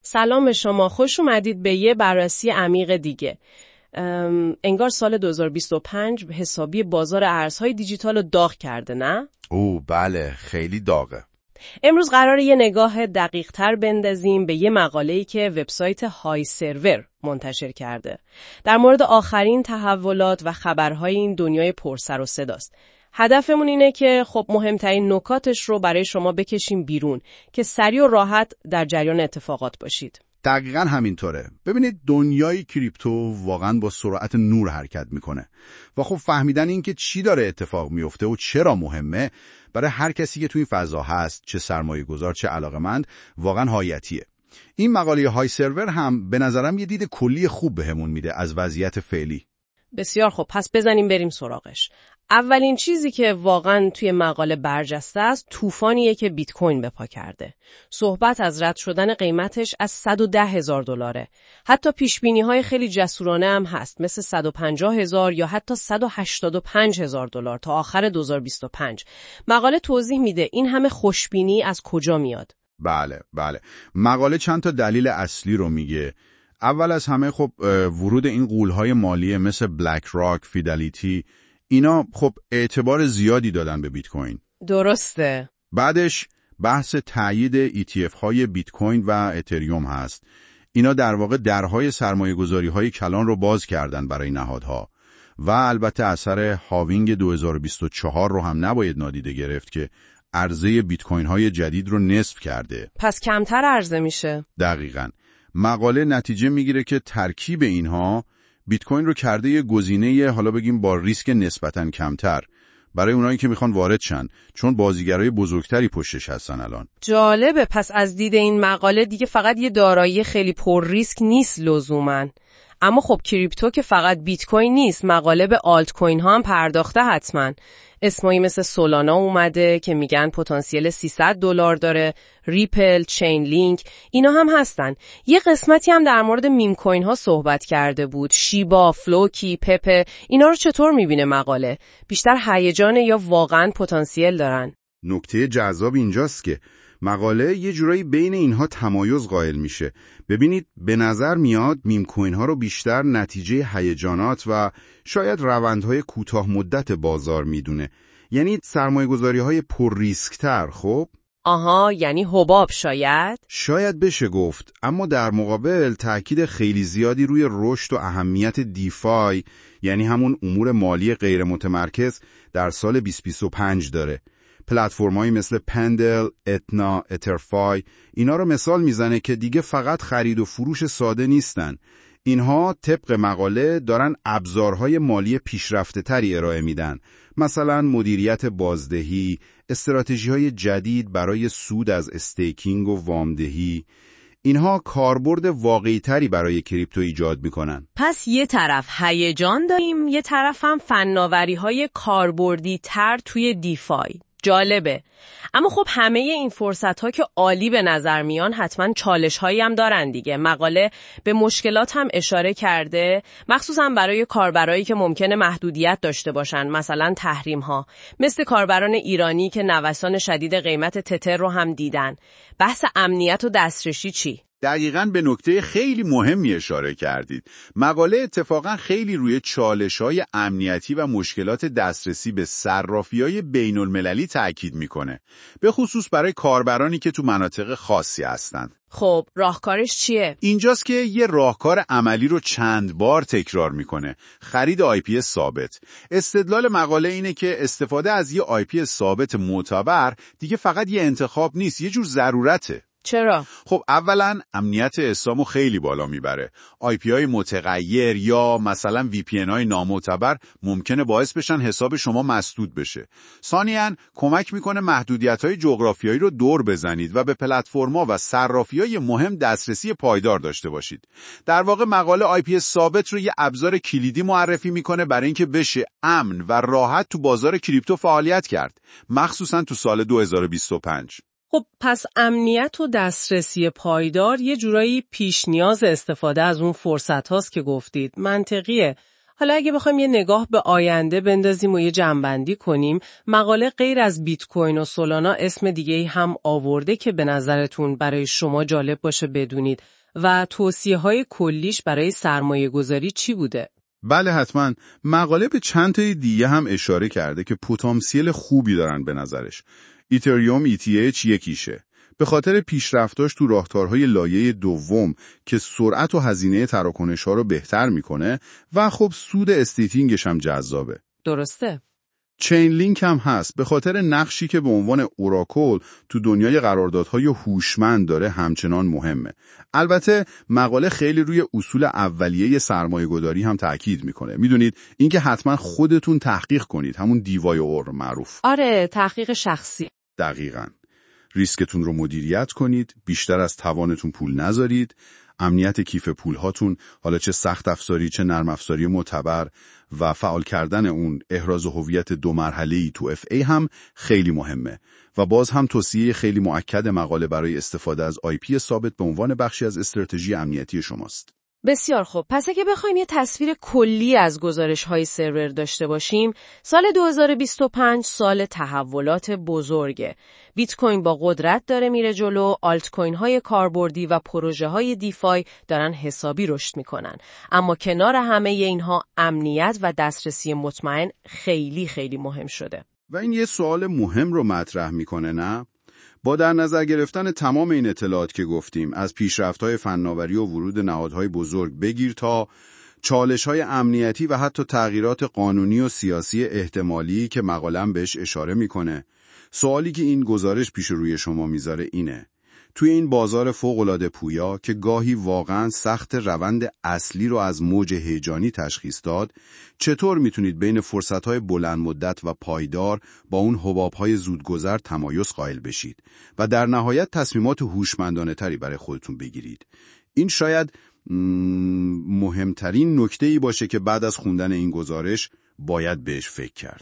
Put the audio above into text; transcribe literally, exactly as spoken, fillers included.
سلام به شما، خوش اومدید به یه بررسی عمیق دیگه. انگار سال دو هزار و بیست و پنج حسابی بازار ارزهای دیجیتال رو داغ کرده، نه؟ او بله، خیلی داغه. امروز قراره یه نگاه دقیق تر بندازیم به یه مقاله‌ای که وبسایت های سرور منتشر کرده در مورد آخرین تحولات و خبرهای این دنیای پرسر و صداست. هدفمون اینه که خب مهمترین نکاتش رو برای شما بکشیم بیرون که سریع و راحت در جریان اتفاقات باشید. دقیقاً همینطوره. ببینید دنیای کریپتو واقعاً با سرعت نور حرکت میکنه و خب فهمیدن این که چی داره اتفاق میفته و چرا مهمه برای هر کسی که توی این فضا هست، چه سرمایه گذار چه علاقه‌مند، واقعاً حیاتیه. این مقاله های سرور هم به نظرم یه دید کلی خوب بهمون میده از وضعیت فعلی. بسیار خب، پس بزنیم بریم سراغش. اولین چیزی که واقعا توی مقاله برجسته است طوفانیه که بیت کوین به پا کرده. صحبت از رد شدن قیمتش از صد و ده هزار دلاره. حتی پیشبینی‌های خیلی جسورانه هم هست، مثل صد و پنجاه هزار یا حتی صد و هشتاد و پنج هزار دلار تا آخر دو هزار و بیست و پنج. مقاله توضیح میده این همه خوشبینی از کجا میاد. بله بله. مقاله چند تا دلیل اصلی رو میگه. اول از همه خب ورود این غول‌های مالی مثل بلک راک، فیدلیتی، اینا خب اعتبار زیادی دادن به بیت کوین. درسته. بعدش بحث تایید ای تی اف های بیت کوین و اتریوم هست. اینا در واقع درهای سرمایه‌گذاری های کلان رو باز کردن برای نهادها. و البته اثر هاوینگ دو هزار و بیست و چهار رو هم نباید نادیده گرفت که عرضه بیت کوین های جدید رو نصف کرده. پس کمتر عرضه میشه. دقیقاً. مقاله نتیجه میگیره که ترکیب اینها بیت کوین رو کرده یه گزینه، حالا بگیم با ریسک نسبتاً کمتر برای اونایی که میخوان وارد شن، چون بازیگرای بزرگتری پشتش هستن الان. جالبه. پس از دید این مقاله دیگه فقط یه دارایی خیلی پر ریسک نیست لزوماً. اما خب کریپتو که فقط بیت کوین نیست، مقاله به آلت کوین ها هم پرداخته حتماً. اسمایی مثل سولانا اومده که میگن پتانسیل سیصد دلار داره، ریپل، چین لینک، اینا هم هستن. یه قسمتی هم در مورد میم کوین ها صحبت کرده بود، شیبا، فلوکی، پپه. اینا رو چطور میبینه مقاله؟ بیشتر هیجانه یا واقعاً پتانسیل دارن؟ نکته جذاب اینجاست که مقاله یه جورایی بین اینها تمایز قائل میشه. ببینید به نظر میاد میم کوین ها رو بیشتر نتیجه هیجانات و شاید روندهای کوتاه مدت بازار میدونه. یعنی سرمایه‌گذاری های پر ریسک تر. خب آها، یعنی حباب شاید؟ شاید بشه گفت، اما در مقابل تأکید خیلی زیادی روی رشد و اهمیت دیفای، یعنی همون امور مالی غیر متمرکز در سال بیست بیست و پنج داره. پلتفرمایی مثل پندل، اتنا، اترفای، اینا رو مثال میزنه که دیگه فقط خرید و فروش ساده نیستن. اینها طبق مقاله دارن ابزارهای مالی پیشرفته تری ارائه میدن. مثلا مدیریت بازدهی، استراتژی‌های جدید برای سود از استیکینگ و وامدهی. اینها کاربرد واقعی تری برای کریپتو ایجاد میکنن. پس یه طرف هیجان داریم، یه طرف هم فناوری‌های کاربردی تر توی دیفای. جالبه. اما خب همه این فرصت‌ها که عالی به نظر میان حتما چالش‌هایی هم دارن دیگه. مقاله به مشکلات هم اشاره کرده، مخصوصا برای کاربرایی که ممکنه محدودیت داشته باشن، مثلا تحریم‌ها، مثل کاربران ایرانی که نوسان شدید قیمت تتر رو هم دیدن. بحث امنیت و دسترسی چی؟ دقیقاً به نکته خیلی مهمی اشاره کردید. مقاله اتفاقاً خیلی روی چالش‌های امنیتی و مشکلات دسترسی به صرافی‌های بین‌المللی تأکید میکنه، به خصوص برای کاربرانی که تو مناطق خاصی هستند. خب راهکارش چیه؟ اینجاست که یه راهکار عملی رو چند بار تکرار میکنه: خرید آی پی ثابت. استدلال مقاله اینه که استفاده از یه آی پی ثابت معتبر دیگه فقط یه انتخاب نیست، یه جور ضرورته. چرا؟ خب اولا امنیت حسابو خیلی بالا میبره. آی پی های متغیر یا مثلا وی پی ان های نامعتبر ممکنه باعث بشن حساب شما مسدود بشه. ثانیاً کمک میکنه محدودیت های جغرافیایی رو دور بزنید و به پلتفرم‌ها و صرافی‌های مهم دسترسی پایدار داشته باشید. در واقع مقاله آی پی ثابت رو یه ابزار کلیدی معرفی میکنه برای اینکه بشه امن و راحت تو بازار کریپتو فعالیت کرد، مخصوصاً تو سال دو هزار و بیست و پنج. خب پس امنیت و دسترسی پایدار یه جورایی پیش نیاز استفاده از اون فرصت هاست که گفتید. منطقیه. حالا اگه بخوایم یه نگاه به آینده بندازیم و یه جمع‌بندی کنیم، مقاله غیر از بیت کوین و سولانا اسم دیگه‌ای هم آورده که به نظرتون برای شما جالب باشه بدونید. و توصیه‌های کلیش برای سرمایه‌گذاری چی بوده؟ بله حتما. مقاله به چند تا دیگه هم اشاره کرده که پتانسیل خوبی دارن به نظرش. ایتریوم ای تی اچ یکیشه. به خاطر پیشرفتاش تو راهکارهای لایه دوم که سرعت و هزینه تراکنش‌ها رو بهتر میکنه و خب سود استیتینگش هم جذابه. درسته. چین لینک هم هست به خاطر نقشی که به عنوان اوراکل تو دنیای قراردادهای هوشمند داره همچنان مهمه. البته مقاله خیلی روی اصول اولیه سرمایه‌گذاری هم تاکید میکنه. میدونید اینکه حتما خودتون تحقیق کنید، همون دیوای اور معروف. آره، تحقیق شخصی. دقیقاً. ریسکتون رو مدیریت کنید، بیشتر از توانتون پول نذارید، امنیت کیف پولهاتون، حالا چه سخت افزاری چه نرم افزاری معتبر و فعال کردن اون احراز هویت دو مرحله‌ای تو اف ای هم خیلی مهمه و باز هم توصیه خیلی مؤکد مقاله برای استفاده از آی پی ثابت به عنوان بخشی از استراتژی امنیتی شماست. بسیار خوب. پس اگه بخوایم یه تصویر کلی از گزارش‌های سرور داشته باشیم، سال دو هزار و بیست و پنج سال تحولات بزرگه. بیت کوین با قدرت داره میره جلو، آلت کوین‌های کاربردی و پروژه‌های دیفای دارن حسابی رشد میکنن. اما کنار همه اینها امنیت و دسترسی مطمئن خیلی خیلی مهم شده. و این یه سوال مهم رو مطرح میکنه، نه؟ با در نظر گرفتن تمام این اطلاعات که گفتیم، از پیشرفت‌های فناوری و ورود نهادهای بزرگ بگیر تا چالش‌های امنیتی و حتی تغییرات قانونی و سیاسی احتمالی که مقاله‌ام بهش اشاره میکنه، سوالی که این گزارش پیش روی شما میذاره اینه: توی این بازار فوق‌العاده پویا که گاهی واقعاً سخت روند اصلی رو از موج هیجانی تشخیص داد، چطور میتونید بین فرصت‌های بلند مدت و پایدار با اون حباب‌های زودگذر تمایز قائل بشید و در نهایت تصمیمات هوشمندانه تری برای خودتون بگیرید؟ این شاید مهمترین نکته‌ای باشه که بعد از خوندن این گزارش باید بهش فکر کرد.